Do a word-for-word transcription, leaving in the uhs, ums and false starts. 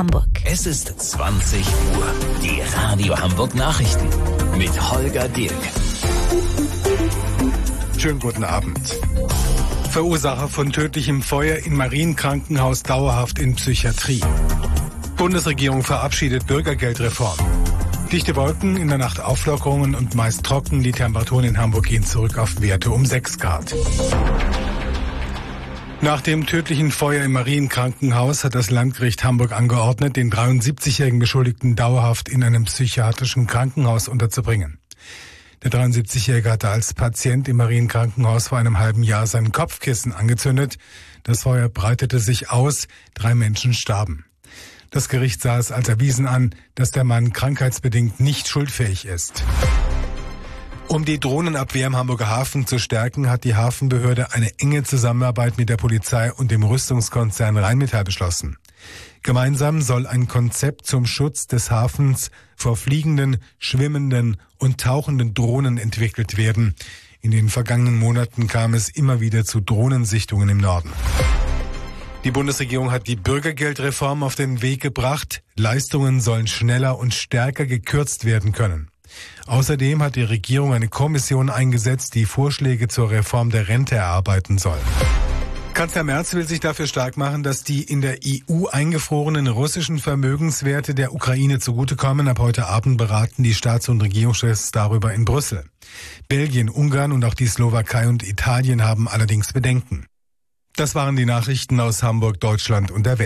Hamburg. Es ist zwanzig Uhr. Die Radio Hamburg Nachrichten mit Holger Dirk. Schönen guten Abend. Verursacher von tödlichem Feuer in Marienkrankenhaus dauerhaft in Psychiatrie. Bundesregierung verabschiedet Bürgergeldreform. Dichte Wolken, in der Nacht Auflockerungen und meist trocken. Die Temperaturen in Hamburg gehen zurück auf Werte um sechs Grad. Nach dem tödlichen Feuer im Marienkrankenhaus hat das Landgericht Hamburg angeordnet, den dreiundsiebzigjährigen Beschuldigten dauerhaft in einem psychiatrischen Krankenhaus unterzubringen. Der dreiundsiebzigjährige hatte als Patient im Marienkrankenhaus vor einem halben Jahr sein Kopfkissen angezündet. Das Feuer breitete sich aus, drei Menschen starben. Das Gericht sah es als erwiesen an, dass der Mann krankheitsbedingt nicht schuldfähig ist. Um die Drohnenabwehr im Hamburger Hafen zu stärken, hat die Hafenbehörde eine enge Zusammenarbeit mit der Polizei und dem Rüstungskonzern Rheinmetall beschlossen. Gemeinsam soll ein Konzept zum Schutz des Hafens vor fliegenden, schwimmenden und tauchenden Drohnen entwickelt werden. In den vergangenen Monaten kam es immer wieder zu Drohnensichtungen im Norden. Die Bundesregierung hat die Bürgergeldreform auf den Weg gebracht. Leistungen sollen schneller und stärker gekürzt werden können. Außerdem hat die Regierung eine Kommission eingesetzt, die Vorschläge zur Reform der Rente erarbeiten soll. Kanzler Merz will sich dafür stark machen, dass die in der E U eingefrorenen russischen Vermögenswerte der Ukraine zugutekommen. Ab heute Abend beraten die Staats- und Regierungschefs darüber in Brüssel. Belgien, Ungarn und auch die Slowakei und Italien haben allerdings Bedenken. Das waren die Nachrichten aus Hamburg, Deutschland und der Welt.